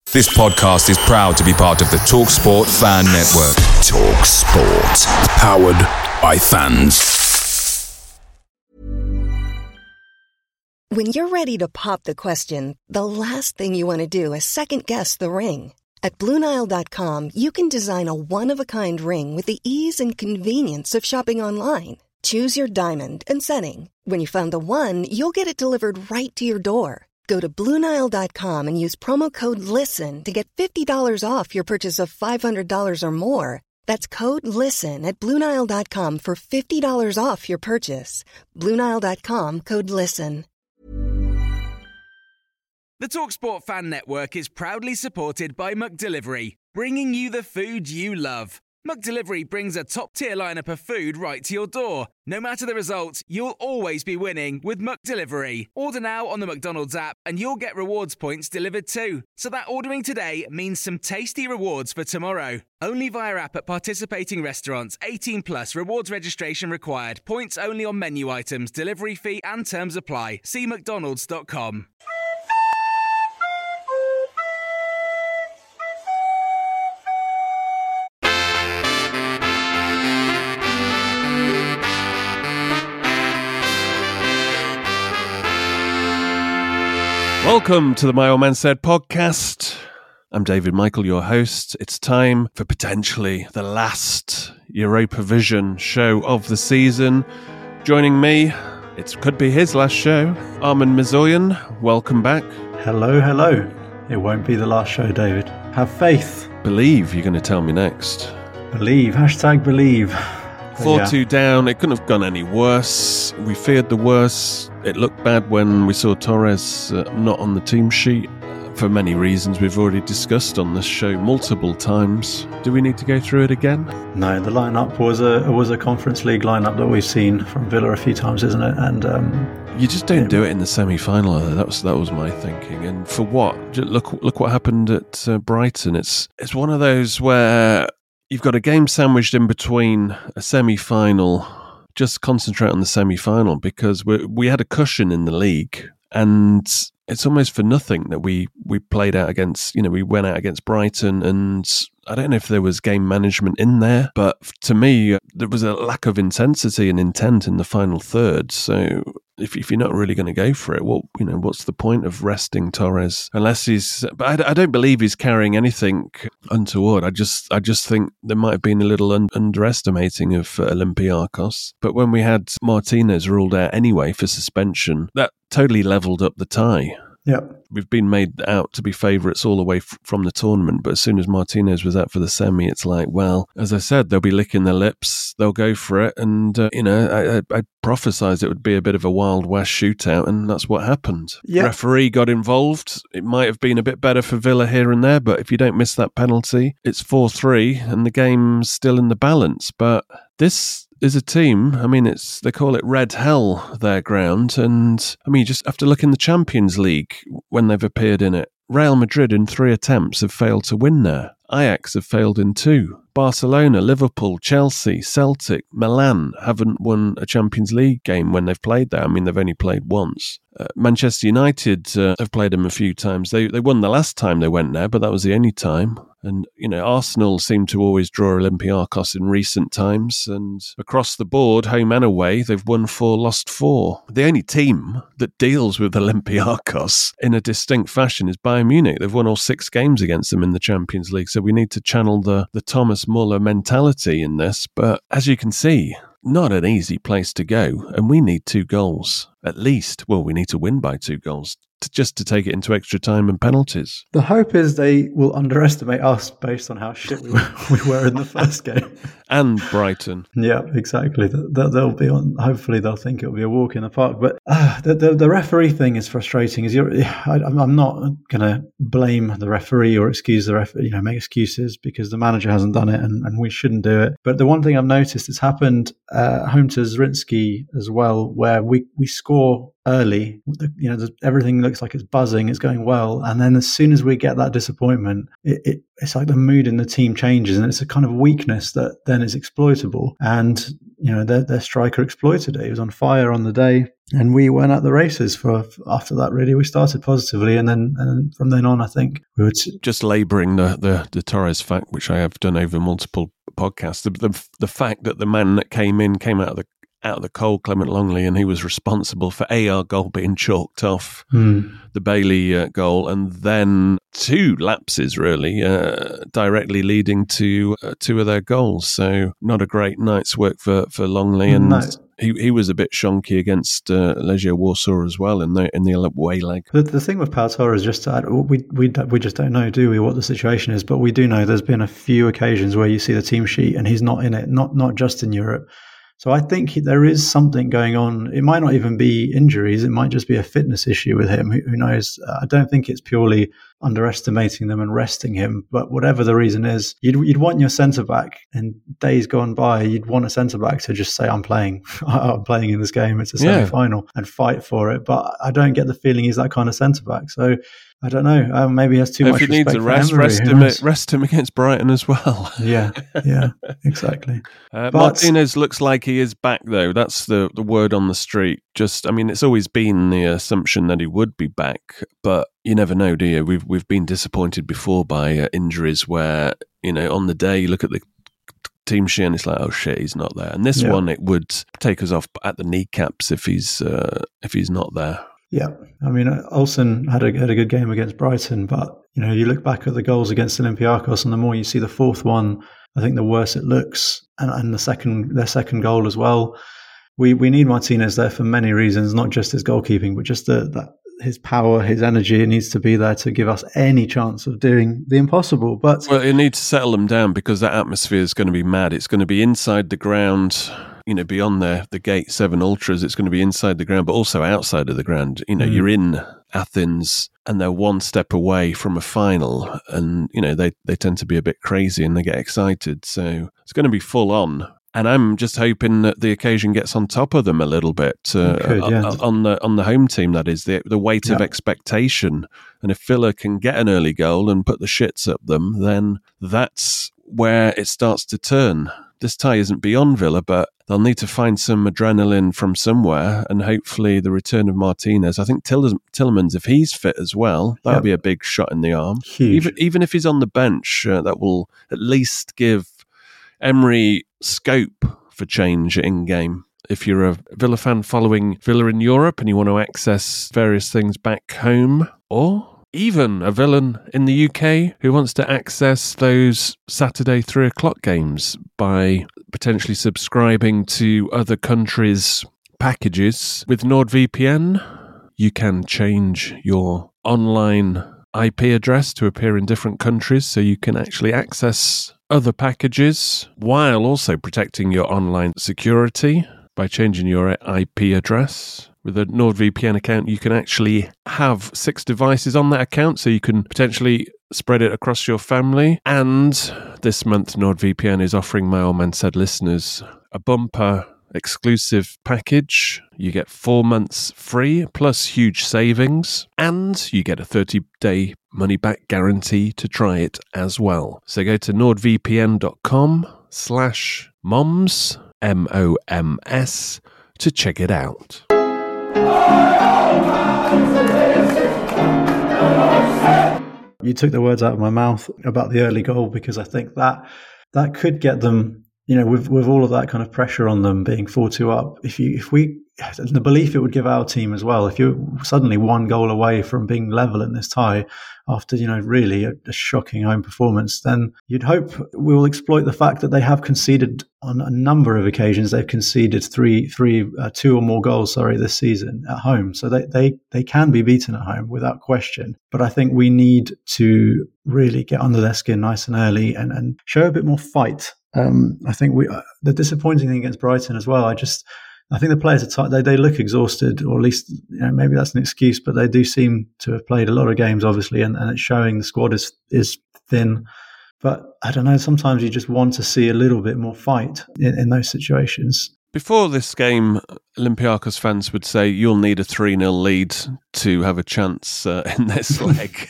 This podcast is proud to be part of the TalkSport Fan Network. TalkSport. Powered by fans. When you're ready to pop the question, the last thing you want to do is second-guess the ring. At BlueNile.com, you can design a one-of-a-kind ring with the ease and convenience of shopping online. Choose your diamond and setting. When you find the one, you'll get it delivered right to your door. Go to BlueNile.com and use promo code LISTEN to get $50 off your purchase of $500 or more. That's code LISTEN at BlueNile.com for $50 off your purchase. BlueNile.com, code LISTEN. The TalkSport Fan Network is proudly supported by McDelivery, bringing you the food you love. McDelivery brings a top-tier lineup of food right to your door. No matter the result, you'll always be winning with McDelivery. Order now on the McDonald's app and you'll get rewards points delivered too. So that ordering today means some tasty rewards for tomorrow. Only via app at participating restaurants. 18 plus. Rewards registration required. Points only on menu items. Delivery fee and terms apply. See mcdonalds.com. Welcome to the My Old Man Said podcast. I'm David Michael, your host. It's time for potentially the last Europa Vision show of the season. Joining me, it could be his last show, Armin Mizorian. Welcome back. Hello, hello. It won't be the last show, David. Have faith. Believe, you're going to tell me next. Believe. Hashtag believe. 4-2 down. It couldn't have gone any worse. We feared the worst. It looked bad when we saw Torres not on the team sheet for many reasons we've already discussed on this show multiple times. Do we need to go through it again? No, the lineup was a Conference League lineup that we've seen from Villa a few times, isn't it? And you just don't do it in the semi-final. That was my thinking. And for what? Look what happened at Brighton. It's one of those where you've got a game sandwiched in between a semi-final. Just concentrate on the semi-final because we had a cushion in the league, and it's almost for nothing that we played out against, we went out against Brighton, and I don't know if there was game management in there, but to me, there was a lack of intensity and intent in the final third. So if you're not really going to go for it, well, what's the point of resting Torres unless but I don't believe he's carrying anything untoward. I just think there might have been a little underestimating of Olympiacos. But when we had Martinez ruled out anyway for suspension, that totally leveled up the tie. Yeah. We've been made out to be favourites all the way from the tournament, but as soon as Martinez was out for the semi, it's like, well, as I said, they'll be licking their lips, they'll go for it, and, I prophesied it would be a bit of a Wild West shootout, and that's what happened. Yeah. Referee got involved. It might have been a bit better for Villa here and there, but if you don't miss that penalty, it's 4-3, and the game's still in the balance, but this is a team, they call it Red Hell, their ground, and you just have to look in the Champions League when they've appeared in it. Real Madrid in 3 attempts have failed to win there. Ajax have failed in 2. Barcelona, Liverpool, Chelsea, Celtic, Milan haven't won a Champions League game when they've played there. They've only played once. Manchester United have played them a few times. They won the last time they went there, but that was the only time. And, Arsenal seem to always draw Olympiacos in recent times. And across the board, home and away, they've won 4, lost 4. The only team that deals with Olympiacos in a distinct fashion is Bayern Munich. They've won all 6 games against them in the Champions League. So we need to channel the Thomas Muller mentality in this. But as you can see, not an easy place to go. And we need 2 goals, at least. Well, we need to win by 2 goals just to take it into extra time and penalties. The hope is they will underestimate us based on how shit we were in the first game. And Brighton. Yeah, exactly. They'll be on. Hopefully, they'll think it'll be a walk in the park. But the referee thing is frustrating. I'm not going to blame the referee or excuse the referee. Make excuses because the manager hasn't done it, and we shouldn't do it. But the one thing I've noticed, it's happened home to Zrinski as well, where we score early. Everything looks like it's buzzing, it's going well, and then as soon as we get that disappointment, it's like the mood in the team changes, and it's a kind of weakness that then is exploitable. And their striker exploited it. He was on fire on the day. And we went at the races after that, really. We started positively, and then from then on, I think we would... Just labouring the Torres fact, which I have done over multiple podcasts, the fact that the man that came out of the cold, Clement Longley, and he was responsible for our goal being chalked off, the Bailey goal, and then 2 lapses, really, directly leading to 2 of their goals. So not a great night's work for Longley, and... No. He was a bit shonky against Legia Warsaw as well in the away leg. The thing with Pau Torres, just to add, we just don't know, do we, what the situation is? But we do know there's been a few occasions where you see the team sheet and he's not in it, not just in Europe. So I think there is something going on. It might not even be injuries. It might just be a fitness issue with him. Who knows? I don't think it's purely underestimating them and resting him. But whatever the reason is, you'd want your centre-back, in days gone by, you'd want a centre-back to just say, I'm playing. I'm playing in this game. It's a semi-final, and fight for it. But I don't get the feeling he's that kind of centre-back. So I don't know. Maybe he has too much respect for Emery. Rest him against Brighton as well. Yeah, exactly. Martinez looks like he is back, though. That's the word on the street. It's always been the assumption that he would be back, but you never know, do you? We've been disappointed before by injuries where, on the day you look at the team sheet and it's like, oh shit, he's not there. And this one, it would take us off at the kneecaps if he's not there. Yeah, Olsen had a good game against Brighton, but you look back at the goals against Olympiacos, and the more you see the fourth one, I think the worse it looks, and their second goal as well. We need Martinez there for many reasons, not just his goalkeeping, but just that his power, his energy. It needs to be there to give us any chance of doing the impossible. But you need to settle them down, because that atmosphere is going to be mad. It's going to be inside the ground. Beyond the Gate 7 Ultras, it's going to be inside the ground, but also outside of the ground. You're in Athens and they're one step away from a final, and, they tend to be a bit crazy and they get excited. So it's going to be full on. And I'm just hoping that the occasion gets on top of them a little bit on the home team. That is the weight of expectation. And if Villa can get an early goal and put the shits up them, then that's where it starts to turn. This tie isn't beyond Villa, but they'll need to find some adrenaline from somewhere, and hopefully the return of Martinez. I think Tielemans, if he's fit as well, that'll be a big shot in the arm. Huge. Even if he's on the bench, that will at least give Emery scope for change in game. If you're a Villa fan following Villa in Europe and you want to access various things back home, or even a villain in the UK who wants to access those Saturday 3:00 games by potentially subscribing to other countries' packages with NordVPN, you can change your online IP address to appear in different countries, so you can actually access other packages while also protecting your online security by changing your IP address. With a NordVPN account, you can actually have 6 devices on that account, so you can potentially spread it across your family. And this month, NordVPN is offering My Old Man Said listeners a bumper exclusive package. You get 4 months free, plus huge savings, and you get a 30-day money-back guarantee to try it as well. So go to nordvpn.com/moms, MOMS, to check it out. You took the words out of my mouth about the early goal, because I think that could get them, with all of that kind of pressure on them being 4-2 up. The belief it would give our team as well, if you're suddenly 1 goal away from being level in this tie after, really a shocking home performance, then you'd hope we will exploit the fact that they have conceded on a number of occasions. They've conceded 2 or more goals, this season at home. So they can be beaten at home without question. But I think we need to really get under their skin nice and early and show a bit more fight. I think the disappointing thing against Brighton as well, I think the players are tired. They look exhausted, or at least maybe that's an excuse, but they do seem to have played a lot of games, obviously, and it's showing. The squad is thin. But I don't know, sometimes you just want to see a little bit more fight in those situations. Before this game, Olympiacos fans would say you'll need a 3-0 lead to have a chance in this leg.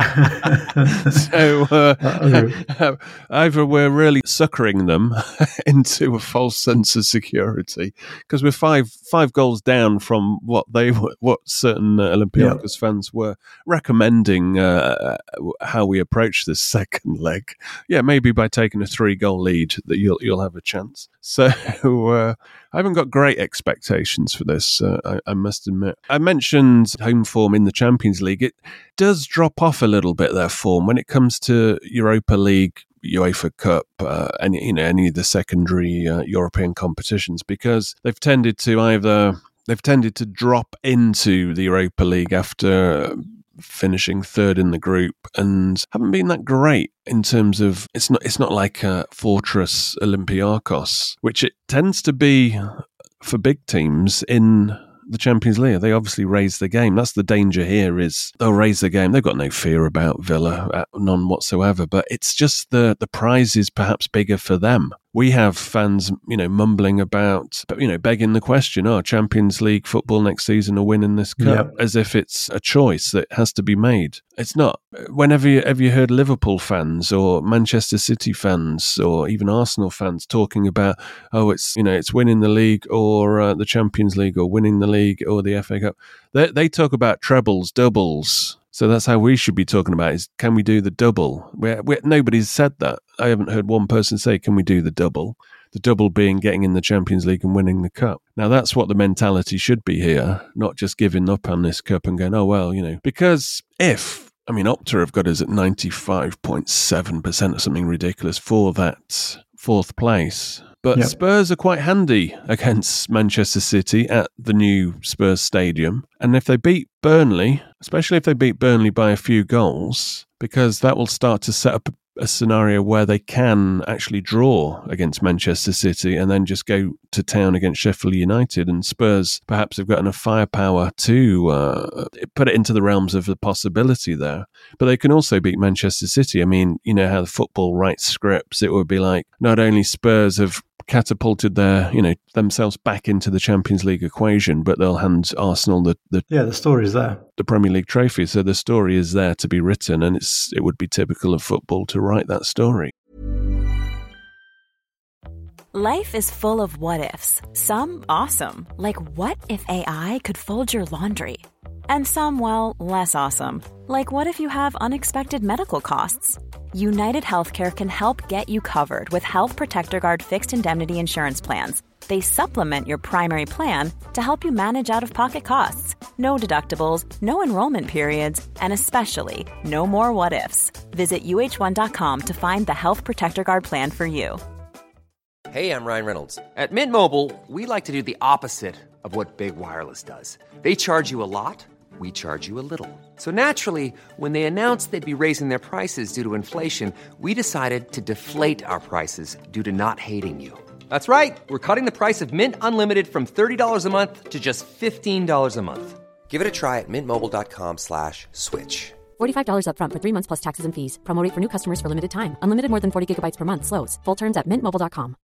So either we're really succouring them into a false sense of security, because we're five goals down from what certain Olympiacos fans were recommending how we approach this second leg. Yeah, maybe by taking a 3-goal lead that you'll have a chance. So I haven't got great expectations for this, I must admit. I mentioned home form in the Champions League. It does drop off a little bit, their form, when it comes to Europa League, UEFA Cup, any of the secondary European competitions, because they've tended to drop into the Europa League after finishing third in the group and haven't been that great in terms of it's not like Fortress Olympiacos, which it tends to be for big teams in the Champions League. They obviously raise the game. That's the danger here, is they'll raise the game. They've got no fear about Villa, none whatsoever, but it's just the prize is perhaps bigger for them. We have fans, mumbling about, begging the question, Champions League football next season or winning this cup, as if it's a choice that has to be made. It's not. Whenever you heard Liverpool fans or Manchester City fans or even Arsenal fans talking about, it's winning the league or the Champions League or winning the league or the FA Cup, they talk about trebles, doubles. So that's how we should be talking about is, can we do the double? Nobody's said that. I haven't heard one person say, can we do the double? The double being getting in the Champions League and winning the cup. Now, that's what the mentality should be here, not just giving up on this cup and going, because Opta have got us at 95.7% or something ridiculous for that fourth place. But Spurs are quite handy against Manchester City at the new Spurs Stadium. And if they beat Burnley, especially if they beat Burnley by a few goals, because that will start to set up a scenario where they can actually draw against Manchester City and then just go to town against Sheffield United, and Spurs perhaps have got enough firepower to put it into the realms of the possibility there. But they can also beat Manchester City. I mean, you know how the football writes scripts. It would be like not only Spurs have catapulted themselves back into the Champions League equation, but they'll hand Arsenal the story is there, the Premier League trophy. So the story is there to be written, and it would be typical of football to write that story. Life is full of what ifs. Some awesome, like what if AI could fold your laundry? And some, well, less awesome, like what if you have unexpected medical costs? United Healthcare can help get you covered with Health Protector Guard fixed indemnity insurance plans. They supplement your primary plan to help you manage out-of-pocket costs. No deductibles, no enrollment periods, and especially no more what-ifs. Visit UH1.com to find the Health Protector Guard plan for you. Hey, I'm Ryan Reynolds. At Mint Mobile, we like to do the opposite of what Big Wireless does. They charge you a lot. We charge you a little. So naturally, when they announced they'd be raising their prices due to inflation, we decided to deflate our prices due to not hating you. That's right. We're cutting the price of Mint Unlimited from $30 a month to just $15 a month. Give it a try at mintmobile.com/switch. $45 up front for 3 months plus taxes and fees. Promo rate for new customers for limited time. Unlimited more than 40 gigabytes per month. Slows full terms at mintmobile.com.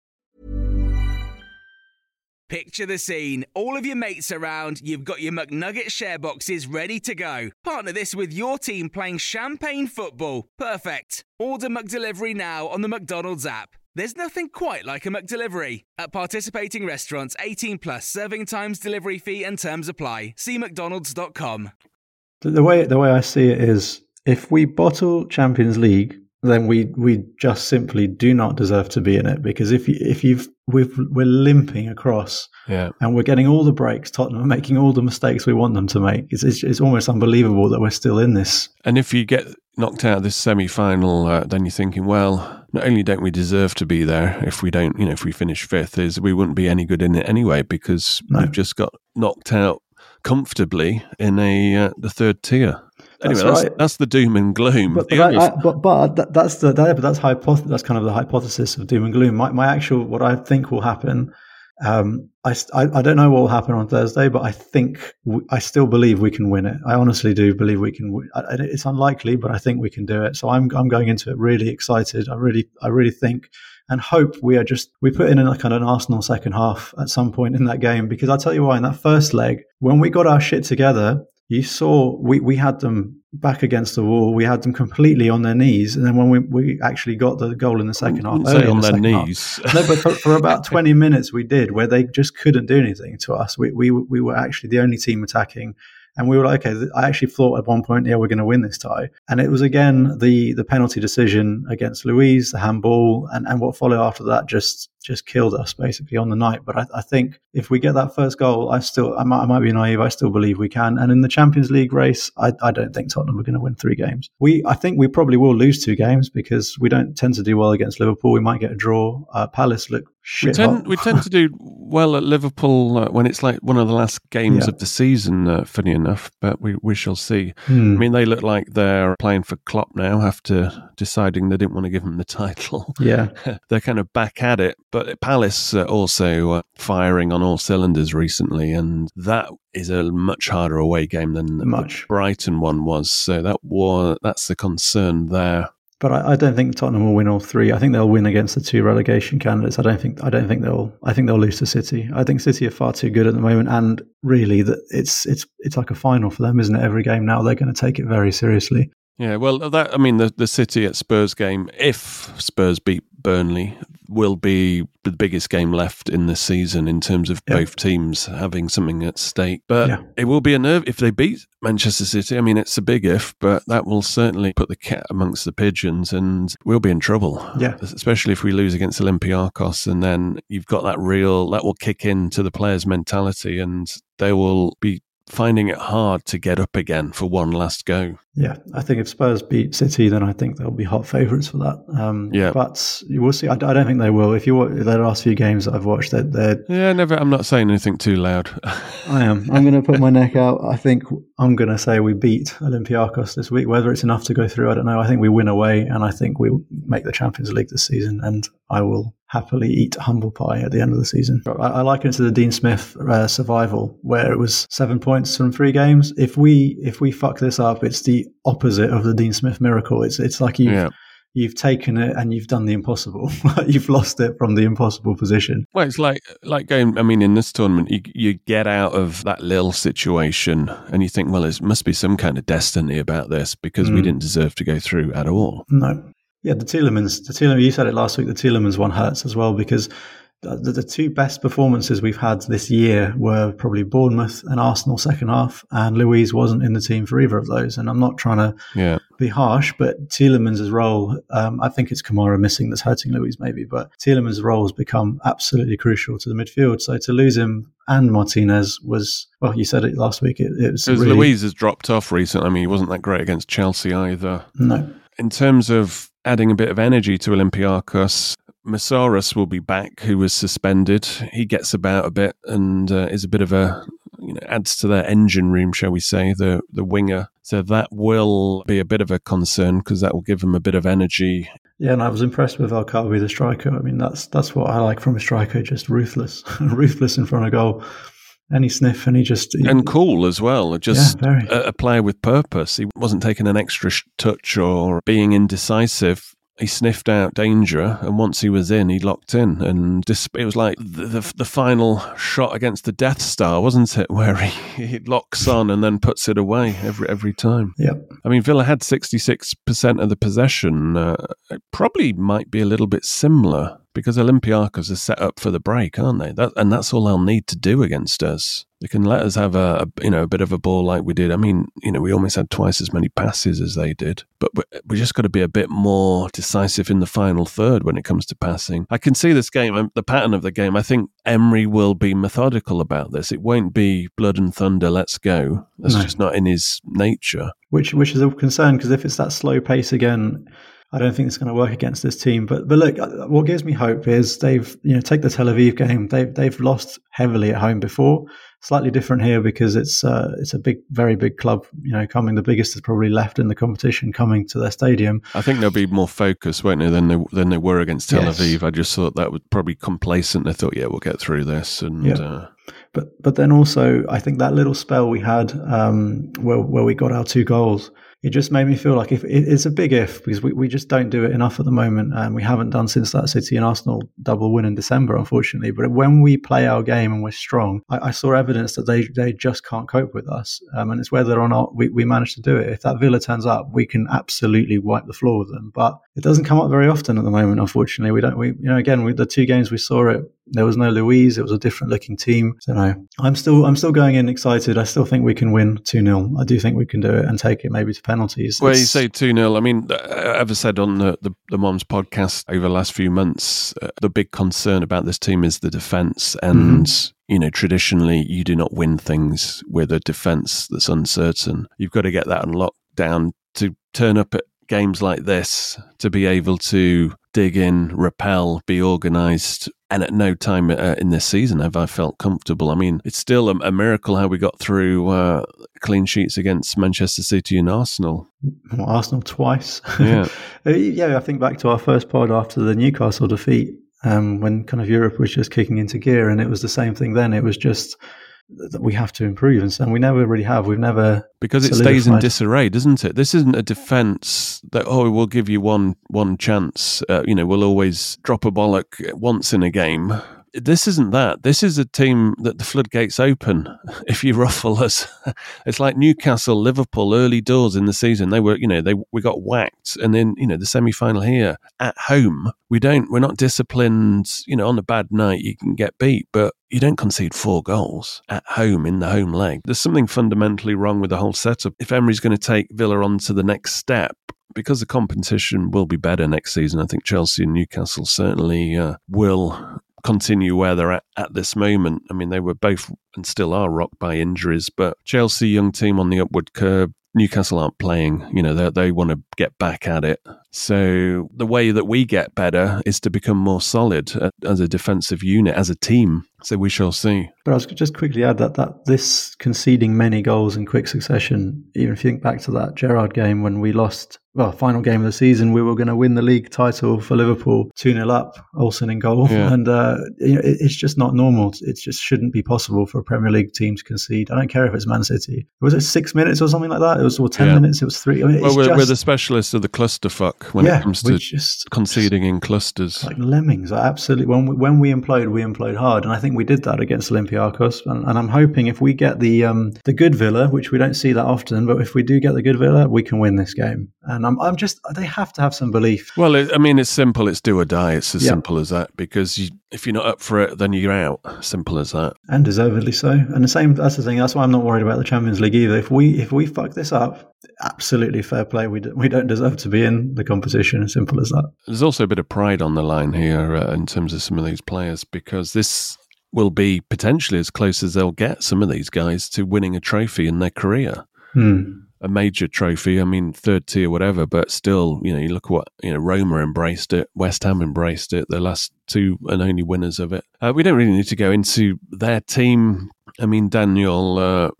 Picture the scene. All of your mates around, you've got your McNugget share boxes ready to go. Partner this with your team playing champagne football. Perfect. Order McDelivery now on the McDonald's app. There's nothing quite like a McDelivery. At participating restaurants, 18 plus, serving times, delivery fee and terms apply. See mcdonalds.com. The way I see it is, if we bottle Champions League, then we just simply do not deserve to be in it, because we're limping across, and we're getting all the breaks. Tottenham are making all the mistakes we want them to make. It's almost unbelievable that we're still in this. And if you get knocked out of this semi-final, then you're thinking, well, not only don't we deserve to be there, if we don't, if we finish fifth, is we wouldn't be any good in it anyway, because we've just got knocked out comfortably in the third tier. Anyway, that's the doom and gloom. But that's kind of the hypothesis of doom and gloom. My actual, what I think will happen, I don't know what will happen on Thursday, but I still believe we can win it. I honestly do believe we can win. It's unlikely, but I think we can do it. So I'm going into it really excited. I really think and hope we put in a kind of an Arsenal second half at some point in that game, because I'll tell you why. In that first leg, when we got our shit together, you saw we had them back against the wall. We had them completely on their knees. And then when we actually got the goal in the second half, on their knees. No, but for about 20 minutes we did, where they just couldn't do anything to us. We were actually the only team attacking. And we were like, okay, I actually thought at one point, yeah, we're going to win this tie. And it was, again, the penalty decision against Luiz, the handball, and what followed after that just killed us basically on the night. But I think if we get that first goal, I might be naive. I still believe we can. And in the Champions League race, I don't think Tottenham are going to win 3 games. I think we probably will lose 2 games because we don't tend to do well against Liverpool. We might get a draw. Palace look shit hot. We tend to do well at Liverpool when it's like one of the last games of the season, funny enough, but we shall see. I mean, they look like they're playing for Klopp now after deciding they didn't want to give him the title. Yeah. They're kind of back at it. But Palace also firing on all cylinders recently, and that is a much harder away game than the Brighton one was. So that's the concern there. But I don't think Tottenham will win all 3. I think they'll win against the 2 relegation candidates. I think they'll lose to City. I think City are far too good at the moment, and really it's like a final for them, isn't it? Every game now they're going to take it very seriously. Yeah, well, the City at Spurs game, if Spurs beat Burnley, will be the biggest game left in this season in terms of both teams having something at stake. But it will be a nerve if they beat Manchester City. I mean, it's a big if, but that will certainly put the cat amongst the pigeons, and we'll be in trouble. Yeah, especially if we lose against Olympiacos, and then you've got that will kick into the players' mentality, and they will be finding it hard to get up again for one last go. Yeah, I think if Spurs beat City, then I think they'll be hot favourites for that. But you will see. I don't think they will. If you watch the last few games that I've watched, they're never. I'm not saying anything too loud. I am. I'm going to put my neck out. I think I'm going to say we beat Olympiacos this week. Whether it's enough to go through, I don't know. I think we win away, and I think we'll make the Champions League this season. And I will happily eat humble pie at the end of the season. I liken it to the Dean Smith survival, where it was 7 points from 3 games. If we fuck this up, it's the opposite of the Dean Smith miracle. It's like you've taken it and you've done the impossible. You've lost it from the impossible position. Well, it's like going, I mean, in this tournament, you get out of that little situation and you think, well, it must be some kind of destiny about this because we didn't deserve to go through at all. No. Yeah, the Tielemans, you said it last week, the Tielemans one hurts as well because the 2 best performances we've had this year were probably Bournemouth and Arsenal second half, and Luiz wasn't in the team for either of those. And I'm not trying to be harsh, but Tielemans' role, I think it's Kamara missing that's hurting Luiz maybe, but Tielemans' role has become absolutely crucial to the midfield. So to lose him and Martinez was, well, you said it last week, it was really... Luiz has dropped off recently. I mean, he wasn't that great against Chelsea either. No. In terms of adding a bit of energy to Olympiacos, Massaras will be back, who was suspended. He gets about a bit and is a bit of a, adds to their engine room, shall we say, the winger. So that will be a bit of a concern because that will give them a bit of energy. Yeah, and I was impressed with Alcabi, the striker. I mean, that's what I like from a striker, just ruthless in front of goal. Any sniff and and cool as well. Just a player with purpose. He wasn't taking an extra touch or being indecisive. He sniffed out danger, and once he was in, he locked in. And it was like the final shot against the Death Star, wasn't it? Where he locks on and then puts it away every time. Yeah. I mean, Villa had 66% of the possession. It probably might be a little bit similar because Olympiacos are set up for the break, aren't they? And that's all they'll need to do against us. They can let us have a bit of a ball like we did. I mean, we almost had twice as many passes as they did, but we just got to be a bit more decisive in the final third when it comes to passing. I can see this game, the pattern of the game. I think Emery will be methodical about this. It won't be blood and thunder, let's go. That's just not in his nature. Which is a concern because if it's that slow pace again, I don't think it's going to work against this team. But look, what gives me hope is they've, take the Tel Aviv game. They've lost heavily at home before. Slightly different here because it's a big, very big club. Coming, the biggest is probably left in the competition, coming to their stadium. I think they'll be more focused, won't they, than they were against Tel Aviv. I just thought that was probably complacent. They thought, we'll get through this, But then also, I think that little spell we had where we got our 2 goals, it just made me feel like it's a big if, because we just don't do it enough at the moment, and we haven't done since that City and Arsenal double win in December, unfortunately. But when we play our game and we're strong, I saw evidence that they just can't cope with us, and it's whether or not we manage to do it. If that Villa turns up, we can absolutely wipe the floor with them, but it doesn't come up very often at the moment, unfortunately. Again, the 2 games we saw it, there was no Luiz. It was a different looking team. So no, I'm still going in excited. I still think we can win 2-0. I do think we can do it and take it maybe to penalties. Well, you say 2-0. I mean, I've said on the Moms podcast over the last few months, the big concern about this team is the defence. And, traditionally, you do not win things with a defence that's uncertain. You've got to get that unlocked down to turn up at games like this, to be able to dig in, repel, be organised. And at no time in this season have I felt comfortable. I mean, it's still a miracle how we got through clean sheets against Manchester City and Arsenal. Well, Arsenal twice. Yeah. I think back to our first pod after the Newcastle defeat, when kind of Europe was just kicking into gear, and it was the same thing then. It was just that we have to improve, and we never really have. We've never, because it stays in disarray, doesn't it? This isn't a defence that we'll give you one chance. We'll always drop a bollock once in a game. This isn't that. This is a team that the floodgates open if you ruffle us. It's like Newcastle, Liverpool, early doors in the season. We got whacked, and then the semi-final here at home. We're not disciplined. On a bad night you can get beat, but you don't concede 4 goals at home in the home leg. There's something fundamentally wrong with the whole setup. If Emery's going to take Villa on to the next step, because the competition will be better next season, I think Chelsea and Newcastle certainly will continue where they're at this moment. I mean, they were both and still are rocked by injuries, but Chelsea, young team on the upward curve. Newcastle aren't playing. They want to get back at it. So the way that we get better is to become more solid as a defensive unit, as a team. So we shall see. But I was just quickly add that this conceding many goals in quick succession, even if you think back to that Gerrard game when we lost, final game of the season, we were going to win the league title for Liverpool, 2-0 up, Olsen in goal. Yeah. And it's just not normal. It just shouldn't be possible for a Premier League team to concede. I don't care if it's Man City. Was it 6 minutes or something like that? It was 10 minutes, it was 3. I mean, we're the specialists of the clusterfuck when it comes to conceding in clusters. Like lemmings, absolutely. When we implode hard. And I think we did that against Olympiacos. And I'm hoping if we get the good Villa, which we don't see that often, but if we do get the good Villa, we can win this game. And they have to have some belief. Well, it's simple. It's do or die. It's as simple as that, because if you're not up for it, then you're out. Simple as that. And deservedly so. And that's the thing. That's why I'm not worried about the Champions League either. If we fuck this up, absolutely fair play. We don't deserve to be in the competition. As simple as that. There's also a bit of pride on the line here in terms of some of these players, because this will be potentially as close as they'll get, some of these guys, to winning a trophy in their career. A major trophy, I mean, third tier, whatever, but still, you look at what, Roma embraced it, West Ham embraced it, the last 2 and only winners of it. We don't really need to go into their team. I mean, Daniel,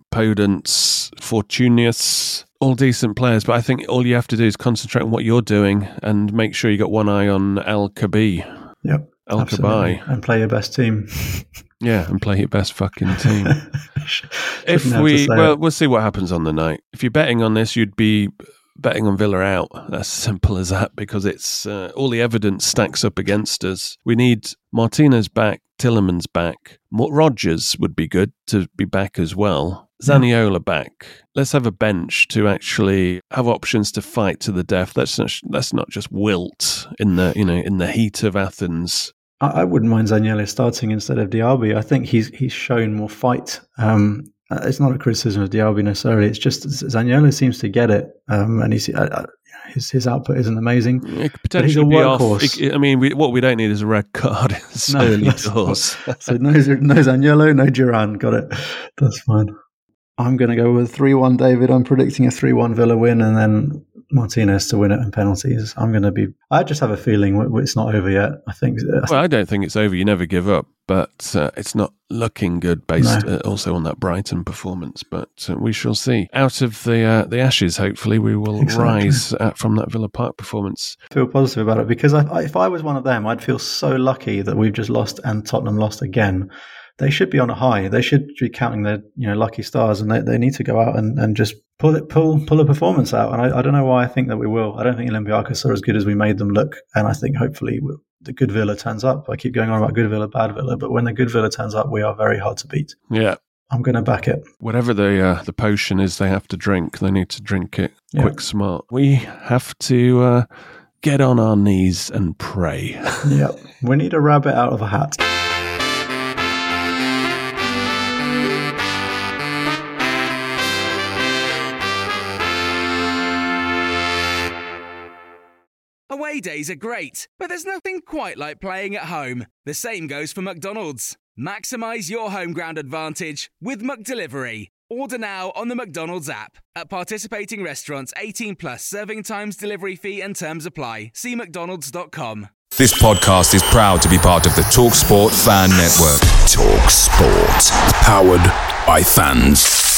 Podence, Fortunius, all decent players, but I think all you have to do is concentrate on what you're doing and make sure you got one eye on El-Kabi. Yep. El-Kabi. And play your best team. Yeah, and play your best fucking team. We'll see what happens on the night. If you're betting on this, you'd be betting on Villa out. That's simple as that, because it's all the evidence stacks up against us. We need Martinez back, Tielemans back. Rodgers would be good to be back as well. Zaniolo back. Let's have a bench to actually have options to fight to the death. Let's not just wilt in the heat of Athens. I wouldn't mind Zaniolo starting instead of Diaby. I think he's shown more fight. It's not a criticism of Diaby necessarily. It's just Zaniolo seems to get it, and his output isn't amazing. It could potentially be workhorse. What we don't need is a red card. Early doors. So no Zaniolo, no Duran. Got it. That's fine. I'm going to go with 3-1, David. I'm predicting a 3-1 Villa win, and then Martinez to win it in penalties. I just have a feeling it's not over yet. I think. Well, I don't think it's over. You never give up, but it's not looking good based also on that Brighton performance. But we shall see. Out of the ashes, hopefully, we will rise from that Villa Park performance. I feel positive about it because if I was one of them, I'd feel so lucky that we've just lost and Tottenham lost again. They should be on a high. They should be counting their lucky stars, and they need to go out and just pull a performance out. And I don't know why I think that we will. I don't think Olympiacos are as good as we made them look, and I think hopefully the good Villa turns up. I keep going on about good Villa, bad Villa, but when the good Villa turns up, we are very hard to beat. Yeah. I'm going to back it. Whatever the potion is they have to drink, they need to drink it quick, smart. We have to get on our knees and pray. Yeah, we need a rabbit out of a hat. Away days are great, but there's nothing quite like playing at home. The same goes for McDonald's. Maximise your home ground advantage with McDelivery. Order now on the McDonald's app. At participating restaurants, 18 plus serving times, delivery fee and terms apply. See mcdonalds.com. This podcast is proud to be part of the TalkSport Fan Network. TalkSport. Powered by fans.